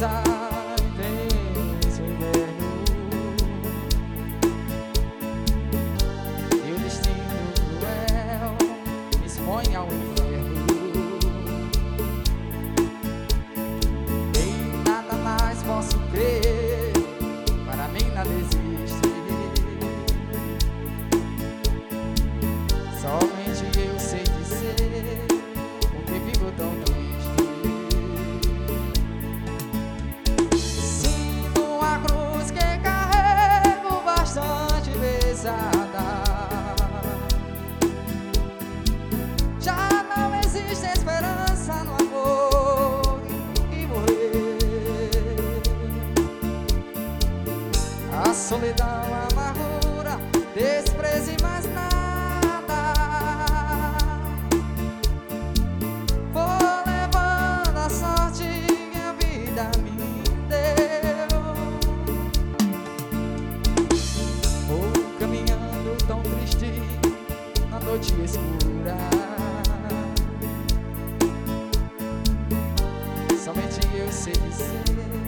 tristeza, intenso inverno, e o destino cruel me expõe ao inferno. Em nada mais posso crer, para mim nada existe. Somente eu sei dizer o que vivo tão triste. Sinto a cruz que carrego bastante pesada. Já não existe esperança no amor e morrer. A solidão, a amargura, desprezo e mais nada. Vou levando a sorte que a vida me deu. Vou caminhando tão triste na noite escura. Somente eu sei dizer